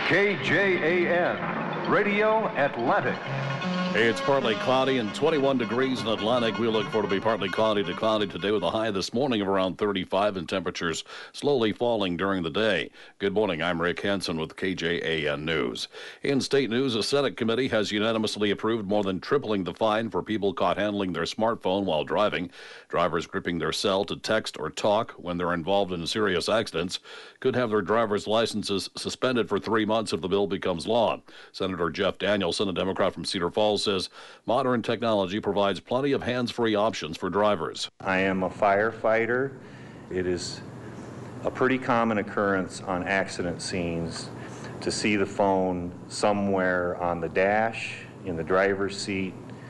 KJAN, Radio Atlantic. It's partly cloudy and 21 degrees in Atlantic. We look for to be partly cloudy to cloudy today with a high this morning of around 35 and temperatures slowly falling during the day. Good morning. I'm Rick Hansen with KJAN News. In state news, a Senate committee has unanimously approved more than tripling the fine for people caught handling their smartphone while driving. Drivers gripping their cell to text or talk when they're involved in serious accidents could have their driver's licenses suspended for 3 months if the bill becomes law. Senator Jeff Danielson, a Democrat from Cedar Falls, says modern technology provides plenty of hands-free options for drivers. I am a firefighter. It is a pretty common occurrence on accident scenes to see the phone somewhere on the dash, in the driver's seat,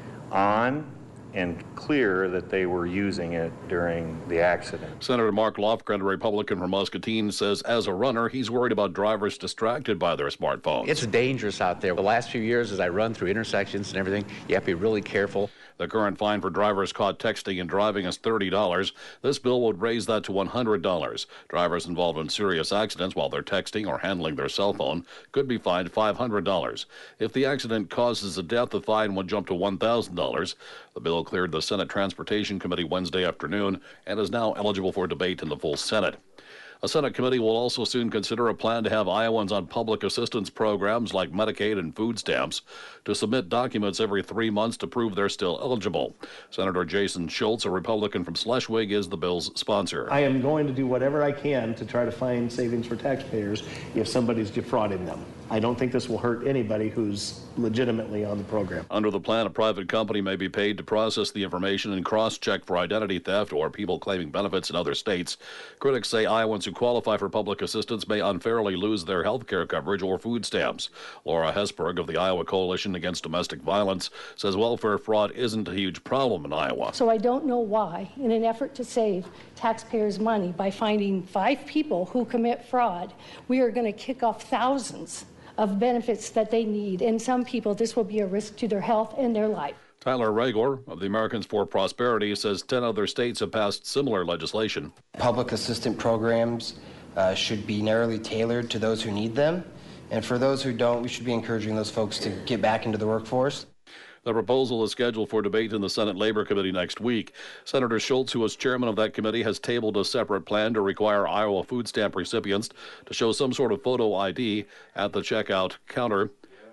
on, and clear that they were using it during the accident. Senator Mark Lofgren, a Republican from Muscatine, says as a runner, he's worried about drivers distracted by their smartphones. It's dangerous out there. The last few years as I run through intersections and everything, you have to be really careful. The current fine for drivers caught texting and driving is $30. This bill would raise that to $100. Drivers involved in serious accidents while they're texting or handling their cell phone could be fined $500. If the accident causes a death, the fine would jump to $1,000. The bill cleared the Senate Transportation Committee Wednesday afternoon and is now eligible for debate in the full Senate. A Senate committee will also soon consider a plan to have Iowans on public assistance programs like Medicaid and food stamps to submit documents every 3 months to prove they're still eligible. Senator Jason Schultz, a Republican from Schleswig, is the bill's sponsor. I am going to do whatever I can to try to find savings for taxpayers if somebody's defrauding them. I don't think this will hurt anybody who's legitimately on the program. Under the plan, a private company may be paid to process the information and cross-check for identity theft or people claiming benefits in other states. Critics say Iowans who qualify for public assistance may unfairly lose their health care coverage or food stamps. Laura Hesberg of the Iowa Coalition Against Domestic Violence says welfare fraud isn't a huge problem in Iowa. So I don't know why, in an effort to save taxpayers' money by finding 5 people who commit fraud, we are going to kick off thousands of benefits that they need. And some people, this will be a risk to their health and their life. Tyler Ragour of the Americans for Prosperity says 10 other states have passed similar legislation. Public assistance programs should be narrowly tailored to those who need them. And for those who don't, we should be encouraging those folks to get back into the workforce. The proposal is scheduled for debate in the Senate Labor Committee next week. Senator Schultz, who was chairman of that committee, has tabled a separate plan to require Iowa food stamp recipients to show some sort of photo ID at the checkout counter.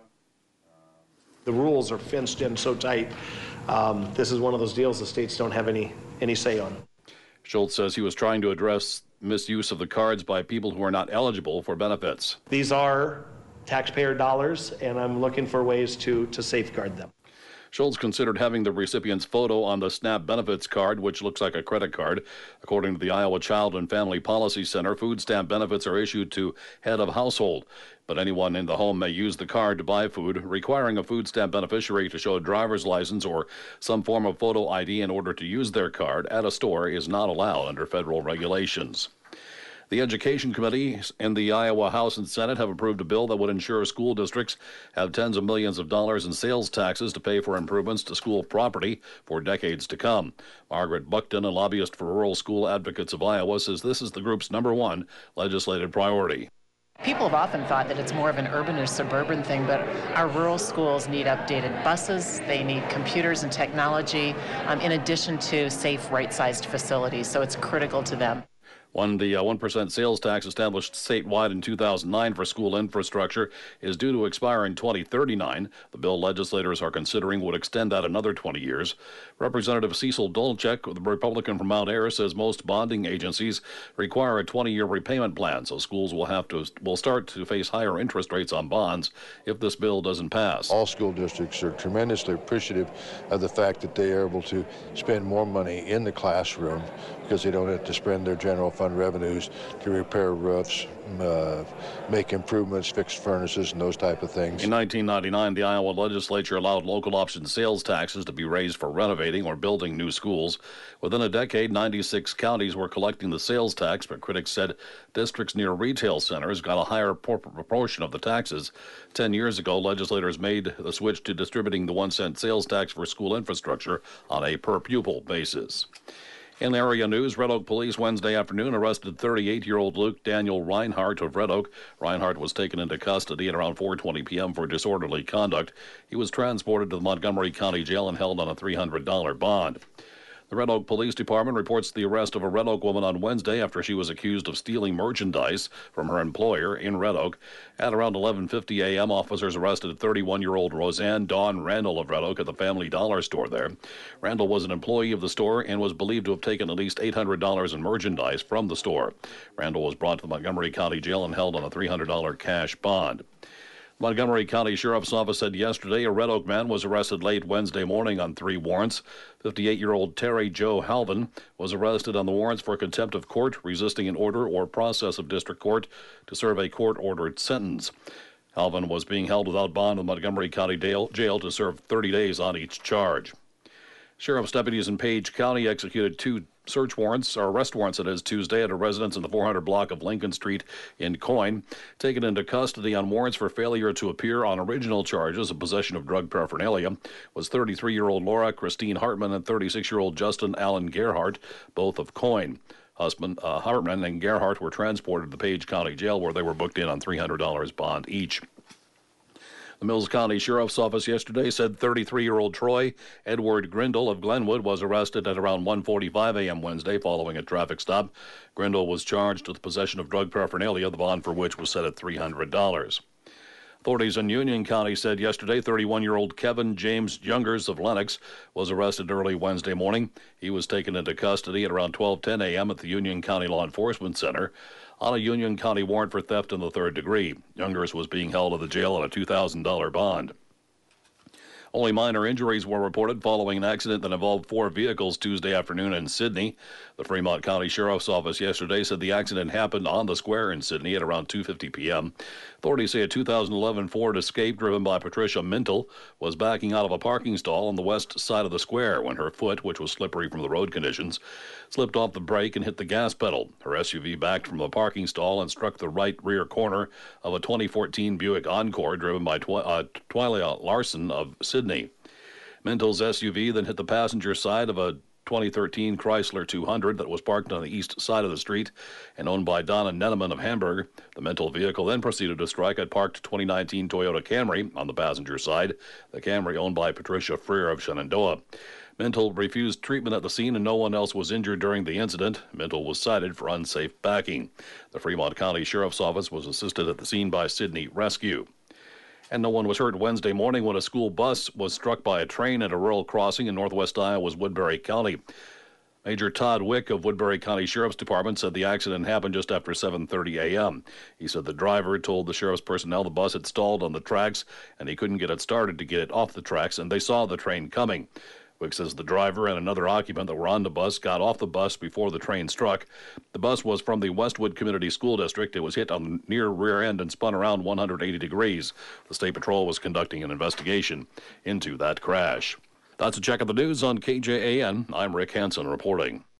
The rules are fenced in so tight. This is one of those deals the states don't have any say on. Schultz says he was trying to address misuse of the cards by people who are not eligible for benefits. These are taxpayer dollars, and I'm looking for ways to safeguard them. Schultz considered having the recipient's photo on the SNAP benefits card, which looks like a credit card. According to the Iowa Child and Family Policy Center, food stamp benefits are issued to head of household, but anyone in the home may use the card to buy food. Requiring a food stamp beneficiary to show a driver's license or some form of photo ID in order to use their card at a store is not allowed under federal regulations. The Education Committee in the Iowa House and Senate have approved a bill that would ensure school districts have tens of millions of dollars in sales taxes to pay for improvements to school property for decades to come. Margaret Buckton, a lobbyist for Rural School Advocates of Iowa, says this is the group's #1 legislative priority. People have often thought that it's more of an urban or suburban thing, but our rural schools need updated buses, they need computers and technology, in addition to safe, right-sized facilities, so it's critical to them. The 1% sales tax established statewide in 2009 for school infrastructure is due to expire in 2039. The bill legislators are considering would extend that another 20 years. Representative Cecil Dolchek, the Republican from Mount Ayr, says most bonding agencies require a 20-year repayment plan, so schools will start to face higher interest rates on bonds if this bill doesn't pass. All school districts are tremendously appreciative of the fact that they are able to spend more money in the classroom because they don't have to spend their general fund revenues to repair roofs, make improvements, fix furnaces, and those type of things. In 1999, the Iowa legislature allowed local option sales taxes to be raised for renovating or building new schools. Within a decade, 96 counties were collecting the sales tax, but critics said districts near retail centers got a higher proportion of the taxes. 10 years ago, legislators made the switch to distributing the 1-cent sales tax for school infrastructure on a per-pupil basis. In area news, Red Oak police Wednesday afternoon arrested 38-year-old Luke Daniel Reinhardt of Red Oak. Reinhardt was taken into custody at around 4:20 p.m. for disorderly conduct. He was transported to the Montgomery County Jail and held on a $300 bond. The Red Oak Police Department reports the arrest of a Red Oak woman on Wednesday after she was accused of stealing merchandise from her employer in Red Oak. At around 11:50 a.m., officers arrested 31-year-old Roseanne Dawn Randall of Red Oak at the Family Dollar store there. Randall was an employee of the store and was believed to have taken at least $800 in merchandise from the store. Randall was brought to the Montgomery County Jail and held on a $300 cash bond. Montgomery County Sheriff's Office said yesterday a Red Oak man was arrested late Wednesday morning on 3 warrants. 58-year-old Terry Joe Halvin was arrested on the warrants for contempt of court, resisting an order or process of district court to serve a court-ordered sentence. Halvin was being held without bond in Montgomery County Jail to serve 30 days on each charge. Sheriff's deputies in Page County executed 2 arrest warrants, Tuesday at a residence in the 400 block of Lincoln Street in Coyne. Taken into custody on warrants for failure to appear on original charges of possession of drug paraphernalia was 33-year-old Laura Christine Hartman and 36-year-old Justin Allen Gerhardt, both of Coyne. Hartman and Gerhardt were transported to the Page County Jail, where they were booked in on $300 bond each. The Mills County Sheriff's Office yesterday said 33-year-old Troy Edward Grindle of Glenwood was arrested at around 1:45 a.m. Wednesday following a traffic stop. Grindle was charged with possession of drug paraphernalia, the bond for which was set at $300. Authorities in Union County said yesterday 31-year-old Kevin James Youngers of Lenox was arrested early Wednesday morning. He was taken into custody at around 12:10 a.m. at the Union County Law Enforcement Center on a Union County warrant for theft in the 3rd degree. Youngers was being held at the jail on a $2,000 bond. Only minor injuries were reported following an accident that involved 4 vehicles Tuesday afternoon in Sidney. The Fremont County Sheriff's Office yesterday said the accident happened on the square in Sidney at around 2:50 p.m. Authorities say a 2011 Ford Escape driven by Patricia Mintle was backing out of a parking stall on the west side of the square when her foot, which was slippery from the road conditions, slipped off the brake and hit the gas pedal. Her SUV backed from the parking stall and struck the right rear corner of a 2014 Buick Encore driven by Twyla Larson of Sidney. Mintle's SUV then hit the passenger side of a 2013 Chrysler 200 that was parked on the east side of the street and owned by Donna Nenneman of Hamburg. The Mintle vehicle then proceeded to strike a parked 2019 Toyota Camry on the passenger side, the Camry owned by Patricia Freer of Shenandoah. Mintle refused treatment at the scene and no one else was injured during the incident. Mintle was cited for unsafe backing. The Fremont County Sheriff's Office was assisted at the scene by Sidney Rescue. And no one was hurt Wednesday morning when a school bus was struck by a train at a rural crossing in northwest Iowa's Woodbury County. Major Todd Wick of Woodbury County Sheriff's Department said the accident happened just after 7:30 a.m. He said the driver told the sheriff's personnel the bus had stalled on the tracks and he couldn't get it started to get it off the tracks, and they saw the train coming. Wick says the driver and another occupant that were on the bus got off the bus before the train struck. The bus was from the Westwood Community School District. It was hit on the near rear end and spun around 180 degrees. The State Patrol was conducting an investigation into that crash. That's a check of the news on KJAN. I'm Rick Hansen reporting.